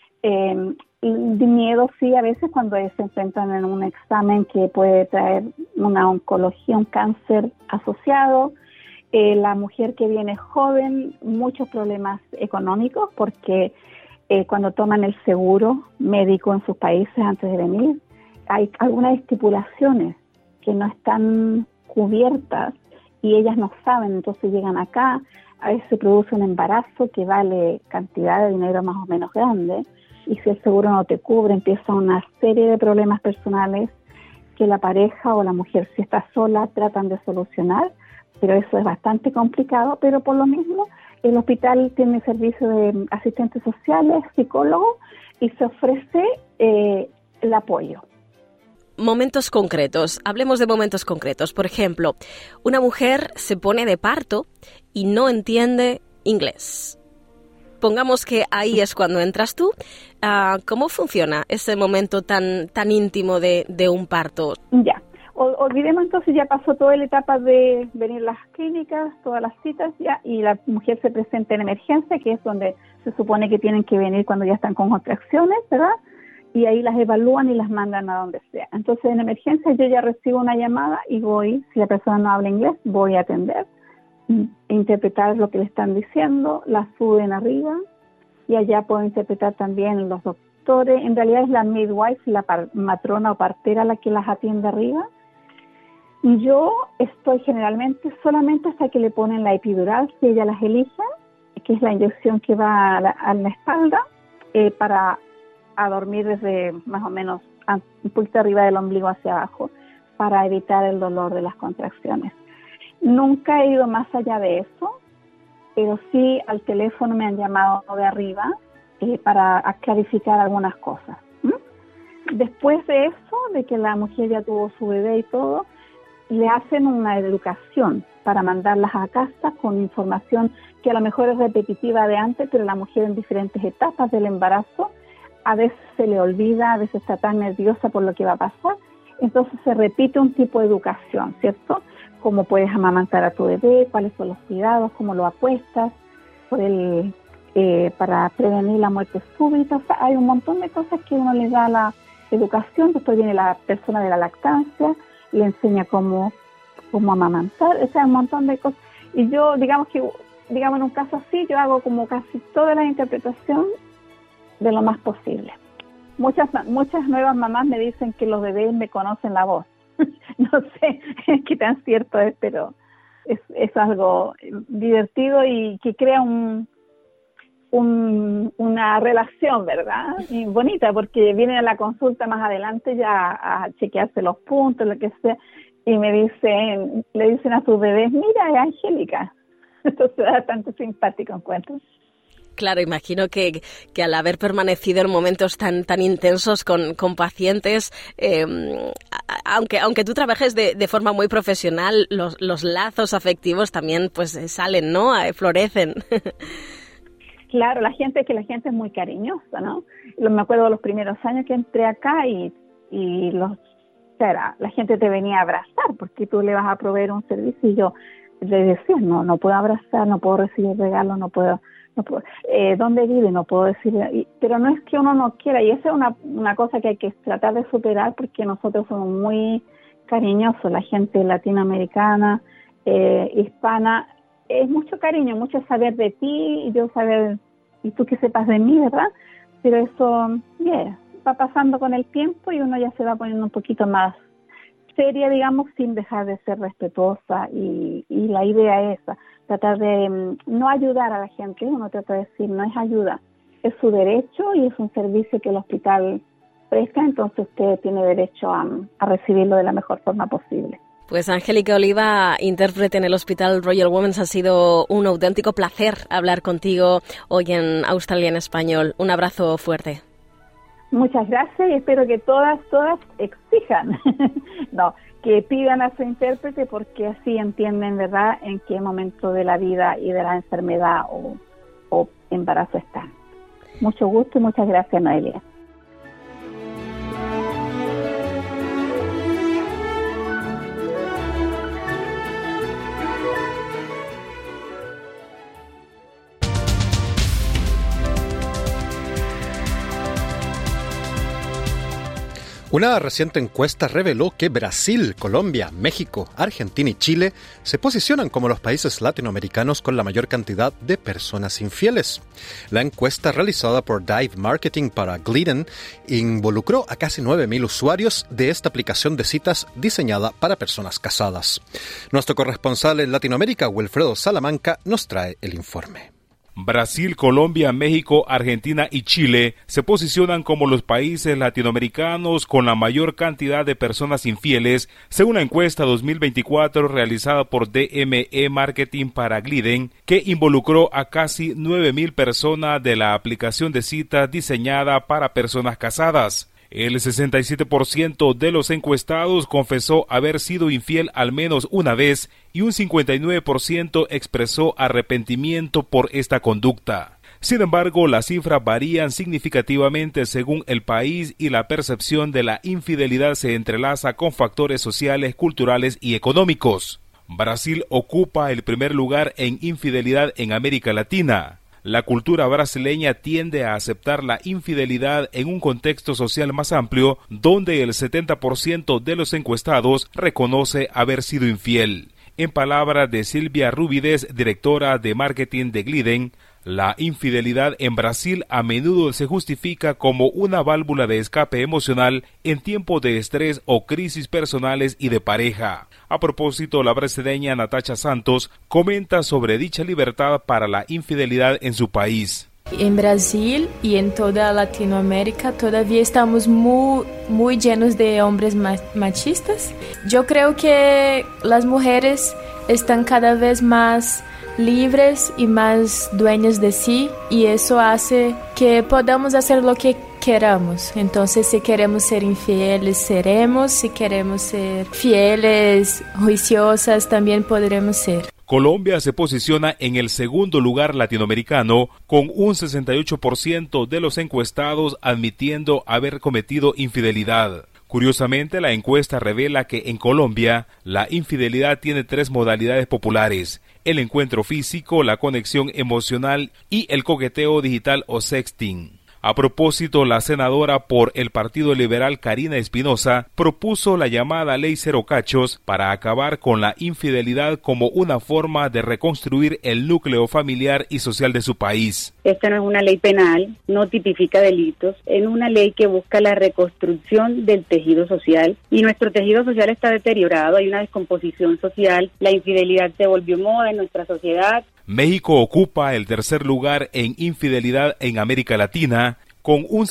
De miedo sí, a veces cuando se enfrentan en un examen que puede traer una oncología, un cáncer asociado. La mujer que viene joven, muchos problemas económicos porque cuando toman el seguro médico en sus países antes de venir, hay algunas estipulaciones que no están cubiertas y ellas no saben, entonces llegan acá, a veces se produce un embarazo que vale cantidad de dinero más o menos grande, y si el seguro no te cubre, empieza una serie de problemas personales que la pareja o la mujer, si está sola, tratan de solucionar, pero eso es bastante complicado. Pero por lo mismo, el hospital tiene servicio de asistentes sociales, psicólogos, y se ofrece el apoyo. Momentos concretos. Hablemos de momentos concretos. Por ejemplo, una mujer se pone de parto y no entiende inglés. Pongamos que ahí es cuando entras tú. ¿Cómo funciona ese momento tan íntimo de un parto? Ya. Olvidemos entonces, ya pasó toda la etapa de venir las clínicas, todas las citas ya, y la mujer se presenta en emergencia, que es donde se supone que tienen que venir cuando ya están con contracciones, ¿verdad? Y ahí las evalúan y las mandan a donde sea. Entonces, en emergencia yo ya recibo una llamada y voy, si la persona no habla inglés, voy a atender, interpretar lo que le están diciendo, la suben arriba y allá puedo interpretar también los doctores. En realidad es la midwife, la matrona o partera la que las atiende arriba. Y yo estoy generalmente solamente hasta que le ponen la epidural, si ella las elige, que es la inyección que va a la espalda, para a dormir desde más o menos un poquito arriba del ombligo hacia abajo, para evitar el dolor de las contracciones. Nunca he ido más allá de eso, pero sí al teléfono me han llamado de arriba para clarificar algunas cosas. Después de eso, de que la mujer ya tuvo su bebé y todo, le hacen una educación para mandarlas a casa con información que a lo mejor es repetitiva de antes, pero la mujer en diferentes etapas del embarazo a veces se le olvida, a veces está tan nerviosa por lo que va a pasar, entonces se repite un tipo de educación, ¿cierto? Cómo puedes amamantar a tu bebé, cuáles son los cuidados, cómo lo acuestas, para prevenir la muerte súbita. O sea, hay un montón de cosas que uno le da a la educación. Después viene la persona de la lactancia, le enseña cómo amamantar, o sea, un montón de cosas. Y yo, digamos en un caso así, yo hago como casi toda la interpretación de lo más posible. Muchas nuevas mamás me dicen que los bebés me conocen la voz. No sé qué tan cierto es, pero es algo divertido y que crea una relación, ¿verdad? Y bonita, porque vienen a la consulta más adelante ya a chequearse los puntos, lo que sea, y le dicen a sus bebés, mira, es Angélica. Entonces es bastante simpático, encuentro. Claro, imagino que al haber permanecido en momentos tan intensos con pacientes, aunque tú trabajes de forma muy profesional, los lazos afectivos también pues salen, ¿no? Florecen. Claro, la gente es muy cariñosa, ¿no? Me acuerdo de los primeros años que entré acá y la gente te venía a abrazar porque tú le vas a proveer un servicio y yo le decía, no puedo abrazar, no puedo recibir regalos, no puedo, ¿Dónde vive? No puedo decir, pero no es que uno no quiera, y esa es una cosa que hay que tratar de superar, porque nosotros somos muy cariñosos, la gente latinoamericana, hispana, es mucho cariño, mucho saber de ti, y yo saber, y tú que sepas de mí, ¿verdad? Pero eso, va pasando con el tiempo y uno ya se va poniendo un poquito más seria, digamos, sin dejar de ser respetuosa, y la idea es esa, tratar de no ayudar a la gente, uno trata de decir, no es ayuda, es su derecho y es un servicio que el hospital presta, entonces usted tiene derecho a recibirlo de la mejor forma posible. Pues Angélica Oliva, intérprete en el Hospital Royal Women's, ha sido un auténtico placer hablar contigo hoy en Australia en Español. Un abrazo fuerte. Muchas gracias y espero que todas exijan, que pidan a su intérprete, porque así entienden, ¿verdad?, en qué momento de la vida y de la enfermedad o embarazo están. Mucho gusto y muchas gracias, Noelia. Una reciente encuesta reveló que Brasil, Colombia, México, Argentina y Chile se posicionan como los países latinoamericanos con la mayor cantidad de personas infieles. La encuesta realizada por Dive Marketing para Glidden involucró a casi 9.000 usuarios de esta aplicación de citas diseñada para personas casadas. Nuestro corresponsal en Latinoamérica, Wilfredo Salamanca, nos trae el informe. Brasil, Colombia, México, Argentina y Chile se posicionan como los países latinoamericanos con la mayor cantidad de personas infieles, según la encuesta 2024 realizada por DME Marketing para Glidden, que involucró a casi 9.000 personas de la aplicación de citas diseñada para personas casadas. El 67% de los encuestados confesó haber sido infiel al menos una vez y un 59% expresó arrepentimiento por esta conducta. Sin embargo, las cifras varían significativamente según el país y la percepción de la infidelidad se entrelaza con factores sociales, culturales y económicos. Brasil ocupa el primer lugar en infidelidad en América Latina. La cultura brasileña tiende a aceptar la infidelidad en un contexto social más amplio, donde el 70% de los encuestados reconoce haber sido infiel. En palabras de Silvia Rubides, directora de marketing de Glidden, la infidelidad en Brasil a menudo se justifica como una válvula de escape emocional en tiempos de estrés o crisis personales y de pareja. A propósito, la brasileña Natasha Santos comenta sobre dicha libertad para la infidelidad en su país. En Brasil y en toda Latinoamérica todavía estamos muy llenos de hombres machistas. Yo creo que las mujeres están cada vez más libres y más dueñas de sí, y eso hace que podamos hacer lo que queramos. Entonces, si queremos ser infieles, seremos. Si queremos ser fieles, juiciosas, también podremos ser. Colombia se posiciona en el segundo lugar latinoamericano, con un 68% de los encuestados admitiendo haber cometido infidelidad. Curiosamente, la encuesta revela que en Colombia la infidelidad tiene 3 modalidades populares: el encuentro físico, la conexión emocional y el coqueteo digital o sexting. A propósito, la senadora por el Partido Liberal Karina Espinosa propuso la llamada Ley Cero Cachos para acabar con la infidelidad como una forma de reconstruir el núcleo familiar y social de su país. Esta no es una ley penal, no tipifica delitos, es una ley que busca la reconstrucción del tejido social, y nuestro tejido social está deteriorado, hay una descomposición social, la infidelidad se volvió moda en nuestra sociedad. México ocupa el tercer lugar en infidelidad en América Latina, con un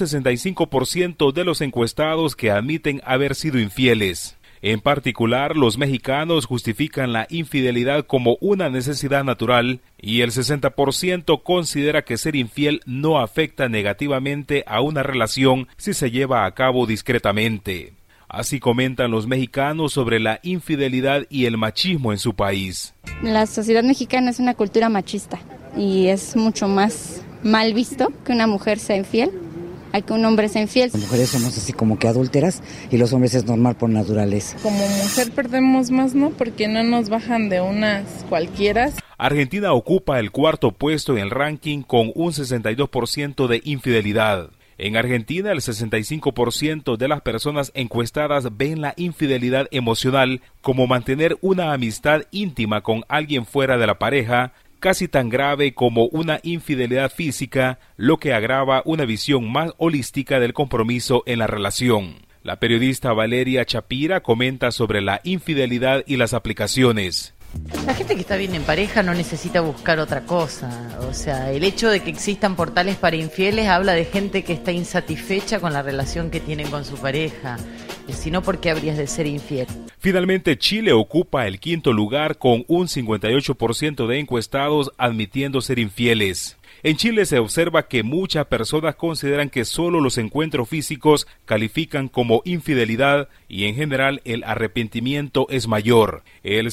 65% de los encuestados que admiten haber sido infieles. En particular, los mexicanos justifican la infidelidad como una necesidad natural y el 60% considera que ser infiel no afecta negativamente a una relación si se lleva a cabo discretamente. Así comentan los mexicanos sobre la infidelidad y el machismo en su país. La sociedad mexicana es una cultura machista y es mucho más mal visto que una mujer sea infiel. a que un hombre sea infiel. Las mujeres somos así como que adúlteras y los hombres es normal por naturaleza. Como mujer perdemos más, ¿no? Porque no nos bajan de unas cualquiera. Argentina ocupa el cuarto puesto en el ranking con un 62% de infidelidad. En Argentina, el 65% de las personas encuestadas ven la infidelidad emocional como mantener una amistad íntima con alguien fuera de la pareja, casi tan grave como una infidelidad física, lo que agrava una visión más holística del compromiso en la relación. La periodista Valeria Chapira comenta sobre la infidelidad y las aplicaciones. La gente que está bien en pareja no necesita buscar otra cosa. O sea, el hecho de que existan portales para infieles habla de gente que está insatisfecha con la relación que tienen con su pareja. Si no, ¿por qué habrías de ser infiel? Finalmente, Chile ocupa el quinto lugar con un 58% de encuestados admitiendo ser infieles. En Chile se observa que muchas personas consideran que solo los encuentros físicos califican como infidelidad y en general el arrepentimiento es mayor. El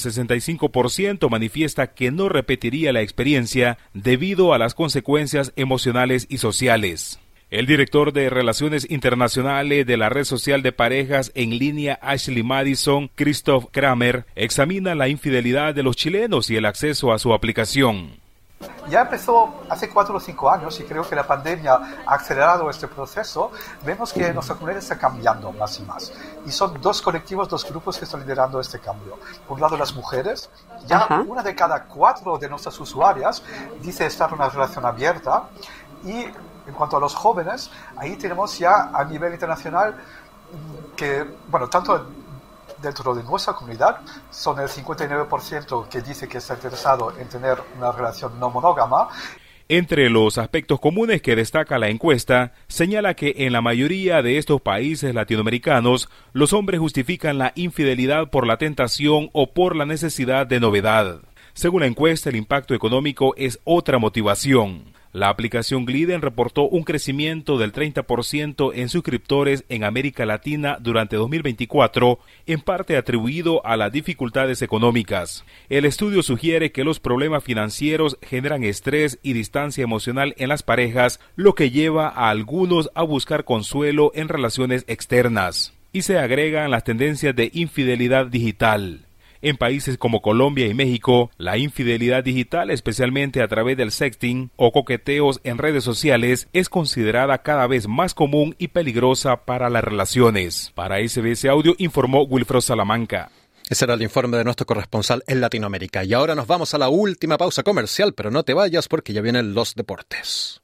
65% manifiesta que no repetiría la experiencia debido a las consecuencias emocionales y sociales. El director de Relaciones Internacionales de la red social de parejas en línea Ashley Madison, Christoph Kramer, examina la infidelidad de los chilenos y el acceso a su aplicación. Ya empezó hace 4 o 5 años y creo que la pandemia ha acelerado este proceso. Vemos que nuestra comunidad está cambiando más y más. Y son 2 colectivos, 2 grupos que están liderando este cambio. Por un lado, las mujeres. Ya una de cada 4 de nuestras usuarias dice estar en una relación abierta. Y en cuanto a los jóvenes, ahí tenemos ya a nivel internacional que, bueno, tanto dentro de nuestra comunidad son el 59% que dice que está interesado en tener una relación no monógama. Entre los aspectos comunes que destaca la encuesta, señala que en la mayoría de estos países latinoamericanos, los hombres justifican la infidelidad por la tentación o por la necesidad de novedad. Según la encuesta, el impacto económico es otra motivación. La aplicación Gliden reportó un crecimiento del 30% en suscriptores en América Latina durante 2024, en parte atribuido a las dificultades económicas. El estudio sugiere que los problemas financieros generan estrés y distancia emocional en las parejas, lo que lleva a algunos a buscar consuelo en relaciones externas. Y se agregan las tendencias de infidelidad digital. En países como Colombia y México, la infidelidad digital, especialmente a través del sexting o coqueteos en redes sociales, es considerada cada vez más común y peligrosa para las relaciones. Para SBS Audio informó Wilfredo Salamanca. Ese era el informe de nuestro corresponsal en Latinoamérica. Y ahora nos vamos a la última pausa comercial, pero no te vayas porque ya vienen los deportes.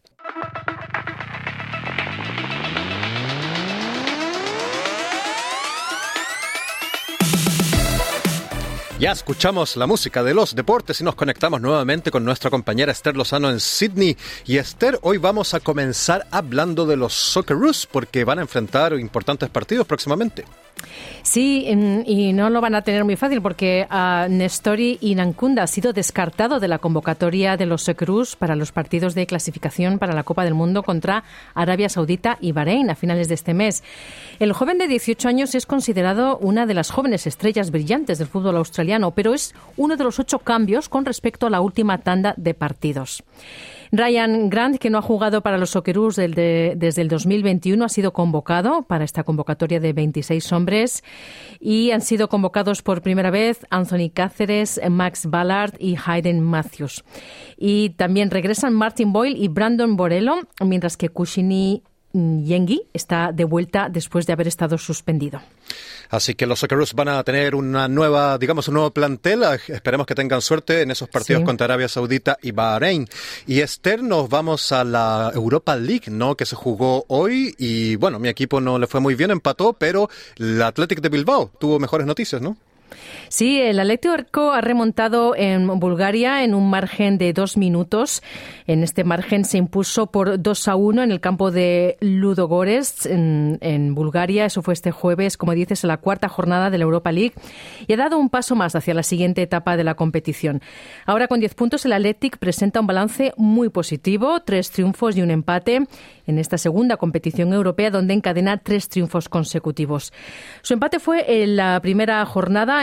Ya escuchamos la música de los deportes y nos conectamos nuevamente con nuestra compañera Esther Lozano en Sydney. Y Esther, hoy vamos a comenzar hablando de los Socceroos porque van a enfrentar importantes partidos próximamente. Sí, y no lo van a tener muy fácil porque Nestori Inankunda ha sido descartado de la convocatoria de los Socceroos para los partidos de clasificación para la Copa del Mundo contra Arabia Saudita y Bahrein a finales de este mes. El joven de 18 años es considerado una de las jóvenes estrellas brillantes del fútbol australiano, pero es uno de los 8 cambios con respecto a la última tanda de partidos. Ryan Grant, que no ha jugado para los Socceroos desde el 2021, ha sido convocado para esta convocatoria de 26 hombres y han sido convocados por primera vez Anthony Cáceres, Max Ballard y Hayden Matthews. Y también regresan Martin Boyle y Brandon Borello, mientras que Kushini Yengi está de vuelta después de haber estado suspendido. Así que los Socceroos van a tener un nuevo plantel. Esperemos que tengan suerte en esos partidos contra Arabia Saudita y Bahrein. Y Esther, nos vamos a la Europa League, ¿no? Que se jugó hoy y bueno, mi equipo no le fue muy bien, empató, pero el Athletic de Bilbao tuvo mejores noticias, ¿no? Sí, el Atlético ha remontado en Bulgaria en un margen de 2 minutos. En este margen se impuso por 2-1 en el campo de Ludogorets en Bulgaria. Eso fue este jueves, como dices, en la 4ª jornada de la Europa League y ha dado un paso más hacia la siguiente etapa de la competición. Ahora con 10 puntos el Athletic presenta un balance muy positivo, 3 triunfos y un empate en esta segunda competición europea donde encadena 3 triunfos consecutivos. Su empate fue en la primera jornada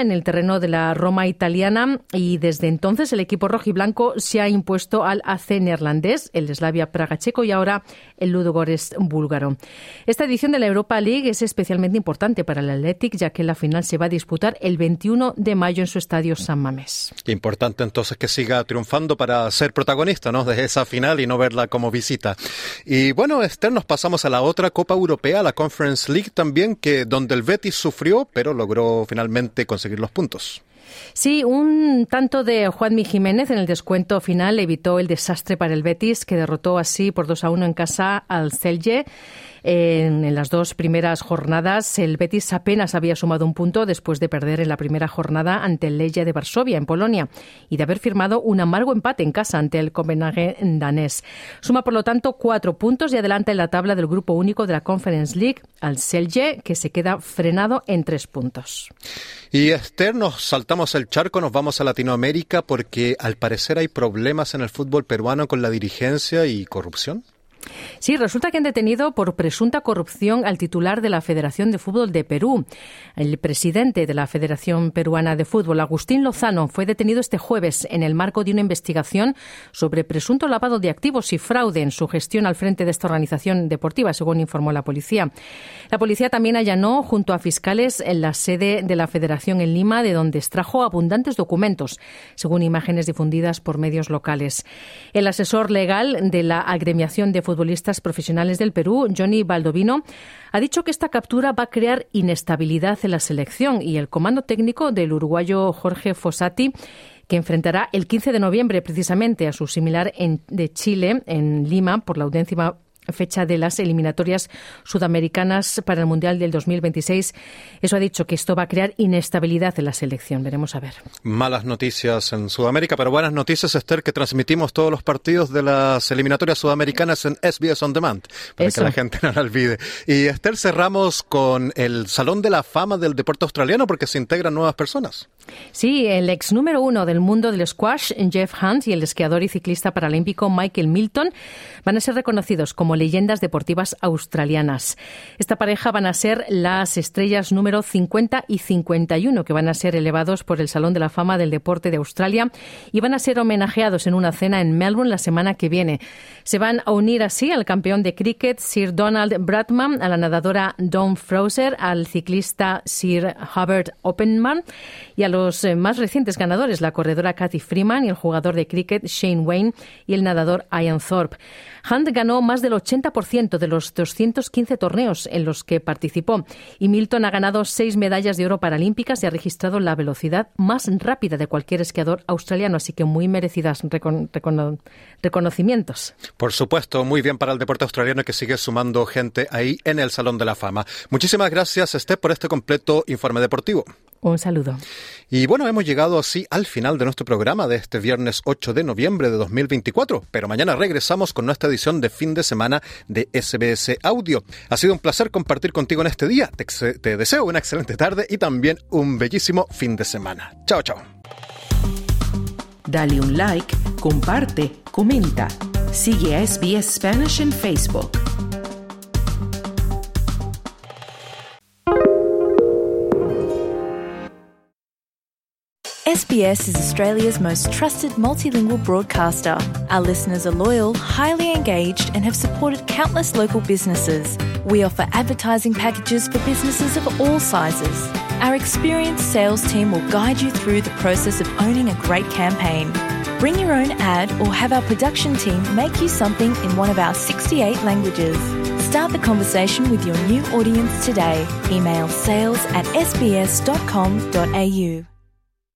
en el terreno de la Roma italiana y desde entonces el equipo rojiblanco se ha impuesto al AC neerlandés, el Slavia Praga checo y ahora el Ludogorets búlgaro. Esta edición de la Europa League es especialmente importante para el Athletic, ya que la final se va a disputar el 21 de mayo en su estadio San Mamés. Importante entonces que siga triunfando para ser protagonista, ¿no?, de esa final y no verla como visita. Y bueno, Esther, nos pasamos a la otra Copa Europea, la Conference League también, donde el Betis sufrió, pero logró finalmente conseguir los puntos. Sí, un tanto de Juanmi Jiménez en el descuento final evitó el desastre para el Betis, que derrotó así por 2-1 en casa al Celje. En las dos primeras jornadas, el Betis apenas había sumado un punto después de perder en la primera jornada ante el Legia de Varsovia, en Polonia, y de haber firmado un amargo empate en casa ante el Copenhague danés. Suma, por lo tanto, 4 puntos y adelanta en la tabla del grupo único de la Conference League al Celje, que se queda frenado en 3 puntos. Y Esther, nos saltamos el charco, nos vamos a Latinoamérica porque al parecer hay problemas en el fútbol peruano con la dirigencia y corrupción. Sí, resulta que han detenido por presunta corrupción al titular de la Federación de Fútbol de Perú. El presidente de la Federación Peruana de Fútbol, Agustín Lozano, fue detenido este jueves en el marco de una investigación sobre presunto lavado de activos y fraude en su gestión al frente de esta organización deportiva, según informó la policía. La policía también allanó junto a fiscales en la sede de la Federación en Lima, de donde extrajo abundantes documentos, según imágenes difundidas por medios locales. El asesor legal de la agremiación de futbolistas profesionales del Perú, Johnny Baldovino, ha dicho que esta captura va a crear inestabilidad en la selección y el comando técnico del uruguayo Jorge Fossati, que enfrentará el 15 de noviembre precisamente a su similar de Chile en Lima por la undécima fecha de las eliminatorias sudamericanas para el Mundial del 2026. Eso ha dicho que esto va a crear inestabilidad en la selección. Veremos a ver. Malas noticias en Sudamérica, pero buenas noticias, Esther, que transmitimos todos los partidos de las eliminatorias sudamericanas en SBS On Demand, para que la gente no la olvide. Y Esther, cerramos con el Salón de la Fama del Deporte Australiano porque se integran nuevas personas. Sí, el ex número 1 del mundo del squash, Jeff Hunt, y el esquiador y ciclista paralímpico Michael Milton van a ser reconocidos como leyendas deportivas australianas. Esta pareja van a ser las estrellas número 50 y 51 que van a ser elevados por el Salón de la Fama del Deporte de Australia y van a ser homenajeados en una cena en Melbourne la semana que viene. Se van a unir así al campeón de cricket Sir Donald Bradman, a la nadadora Dawn Fraser, al ciclista Sir Hubert Opperman y a los más recientes ganadores, la corredora Cathy Freeman y el jugador de cricket Shane Wayne y el nadador Ian Thorpe. Hunt ganó más del 80% de los 215 torneos en los que participó y Milton ha ganado 6 medallas de oro paralímpicas y ha registrado la velocidad más rápida de cualquier esquiador australiano, así que muy merecidas reconocimientos. Por supuesto, muy bien para el deporte australiano que sigue sumando gente ahí en el Salón de la Fama. Muchísimas gracias, Esther, por este completo informe deportivo. Un saludo. Y bueno, hemos llegado así al final de nuestro programa de este viernes 8 de noviembre de 2024, pero mañana regresamos con nuestra edición de fin de semana de SBS Audio. Ha sido un placer compartir contigo en este día. Te deseo una excelente tarde y también un bellísimo fin de semana. Chao, chao. Dale un like, comparte, comenta. Sigue a SBS Spanish en Facebook. SBS is Australia's most trusted multilingual broadcaster. Our listeners are loyal, highly engaged, and have supported countless local businesses. We offer advertising packages for businesses of all sizes. Our experienced sales team will guide you through the process of owning a great campaign. Bring your own ad or have our production team make you something in one of our 68 languages. Start the conversation with your new audience today. Email sales@sbs.com.au.